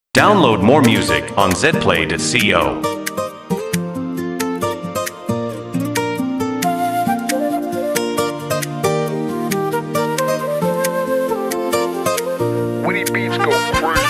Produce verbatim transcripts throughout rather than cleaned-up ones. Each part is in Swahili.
Download more music on zplay dot co. When he beats go crazy.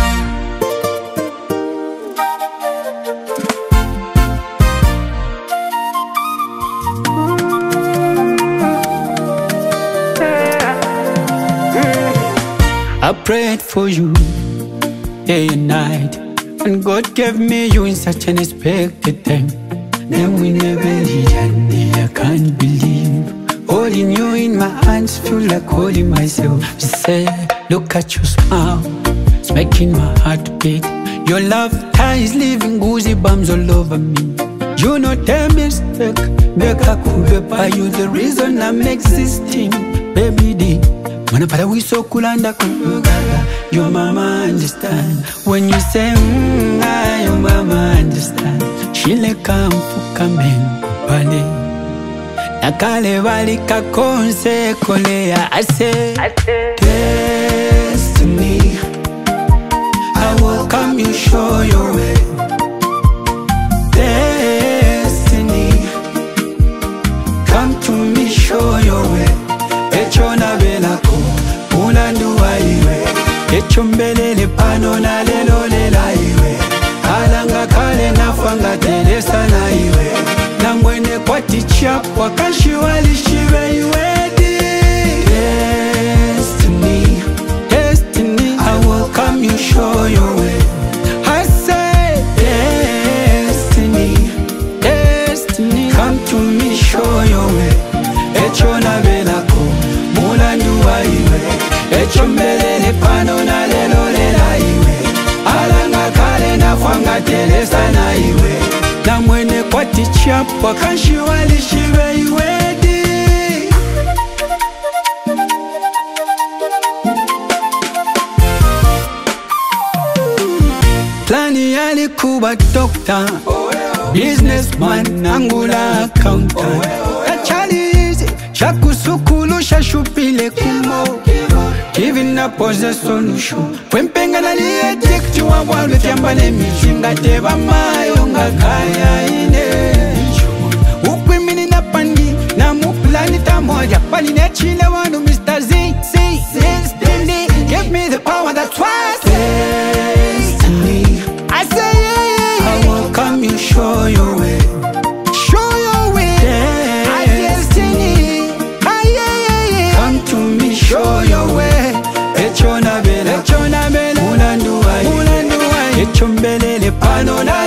I prayed for you day and night, and God gave me you in such an unexpected time. Then we never did, and I can't believe holding you in my hands feel like holding myself. Say, look at your smile, it's making my heart beat. Your love is leaving goosebumps all over me. You know the mistake, make I could by you the reason I'm existing, baby D. When I we so cool and I could your mama understand. When you say, mm, ah, your mama understand. She le kampu kamen bale nakale bali kakonse kolea. I say, destiny, I will come you show your way. Destiny, come to me show your way. Echona belako unanduwa iwe, echombelele pano na lelo lela iwe. Alanga kale nafanga telesa na iwe, na mwene kwa tichap wakashi walishive iwe. Destiny, destiny, I will come you show your way. I say, destiny, destiny, come to me show your way. Echona belako mulanduwa iwe, echombelele pano na lelo lela iwe. Alanga kale na fanga telesa na iwe, na mwene kwa tichap wakanshi walishive iwe. Plani yalikuwa doctor, businessman angula accountant. Achalize shakusukulu shashupile kumo, giving up was a solution. Kwempenga na liye jekti wa walwe fyambale mishinga teba mayo nga kaya ine. Ukwimini na pandi na muplani tamoja pali nechile wanu Mister Z. Z, Destiny, give me the power that's why Destiny, I say yeah, I will come you show your way. Show your way. Destiny, ah, yeah, yeah, yeah. Come to me show your way. Echona bela, echona bela, ulanduwa, ulanduwa, echombelele pano na